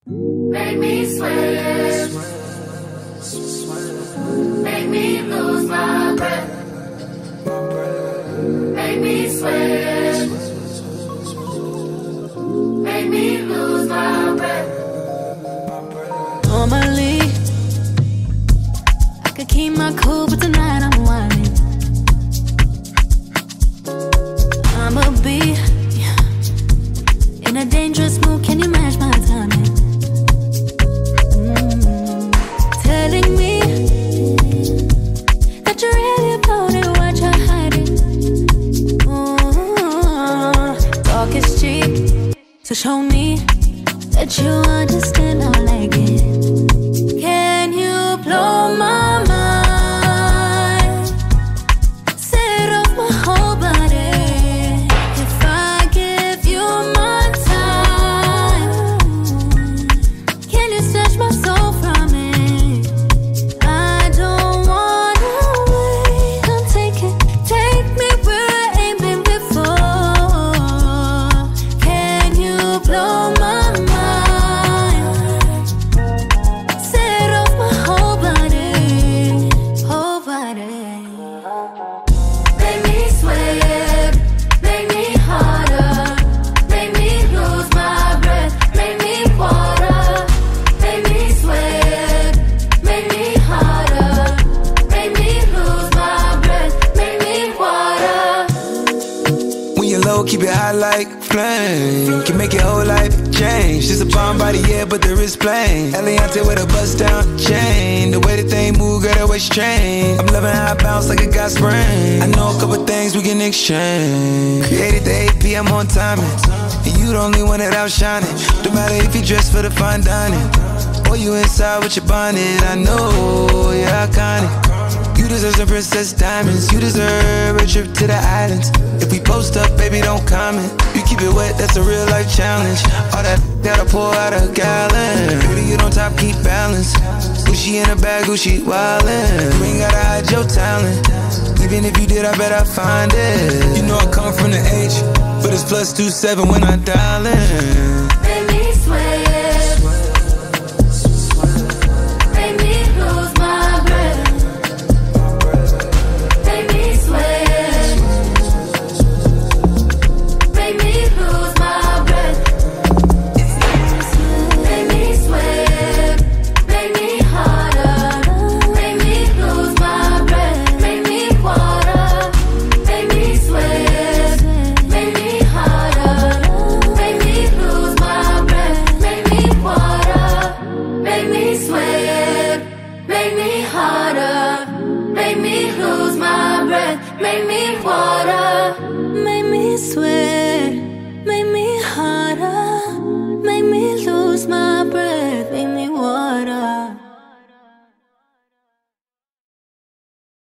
Make me sweat. Make me lose my breath. Make me sweat. Make me lose my breath. Normally, I could keep my cool, but tonight I'm whining. I'ma be in a dangerous mood. Can you match my timing? Telling me that you're really about it, what you're hiding. Talk is cheap, so show me that you understand. I like it. Can you blow my mind? Set off my whole body. If I give you my time, can you snatch my soul from it? I don't wanna wait. Come take it, take me where I ain't been before. Can you blow my mind? Set off my whole body, whole body. Make me sweat. Make me harder. Make me lose my breath. Make me water. Make me sweat. Make me harder. Make me lose my breath. Make me water. When you're low, keep it high like flame. Can make your whole life change. Just a bomb body, yeah, but the wrist plain. Eliante with a bust down chain. The way the thing move, girl, that way strange. I'm loving how I bounce like it got sprain. I know a couple things we can exchange. Created the 8 p.m. on timing, and you the only one that outshining. No matter if you dress for the fine dining, or you inside with your bonnet. I know you're iconic. You deserve some princess diamonds. You deserve a trip to the islands. If we post up, baby, don't comment. You keep it wet, that's a real life challenge. All that gotta pour out a gallon. Baby, you don't top, keep balance. Gucci in a bag, Gucci wildin'. You ain't gotta hide your talent. Even if you did, I bet I find it. You know I come from the H, but it's +27 when I dial in. Make me sweat. Make me lose my breath. Make me sweat. Make me lose my breath. Make me sweat. Make me harder. Make me lose my breath. Make me water. Make me sweat. Make me harder. Make me lose my breath. Make me water. Make me sweat. Make me harder. Make me lose my breath. Make me water. Make me sweat.